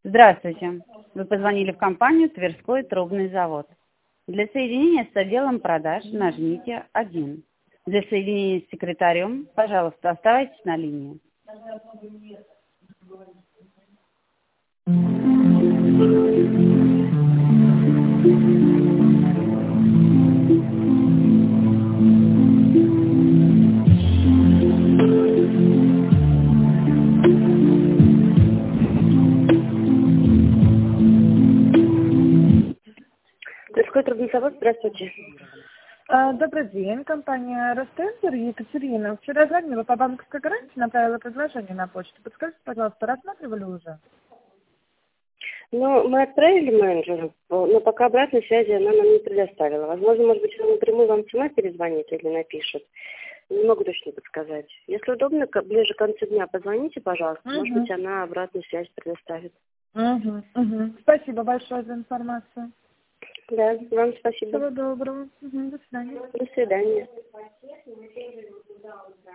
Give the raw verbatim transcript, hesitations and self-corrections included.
Здравствуйте. Вы позвонили в компанию «Тверской трубный завод». Для соединения с отделом продаж нажмите один. Для соединения с секретарем, пожалуйста, оставайтесь на линии. Тверской трубный завод, здравствуйте. А, Добрый день, компания «Ростендер», Екатерина. Вчера звонила по банковской гарантии, направила предложение на почту. Подскажите, пожалуйста, рассматривали уже? Ну, мы отправили менеджеру, но пока обратной связи она нам не предоставила. Возможно, может быть, она напрямую вам сама перезвонит или напишет. Не могу точно подсказать. Если удобно, к- ближе к концу дня позвоните, пожалуйста. Угу. Может быть, она обратную связь предоставит. Угу, угу. Спасибо большое за информацию. Да, вам спасибо. Всего доброго. Угу, до свидания. До свидания.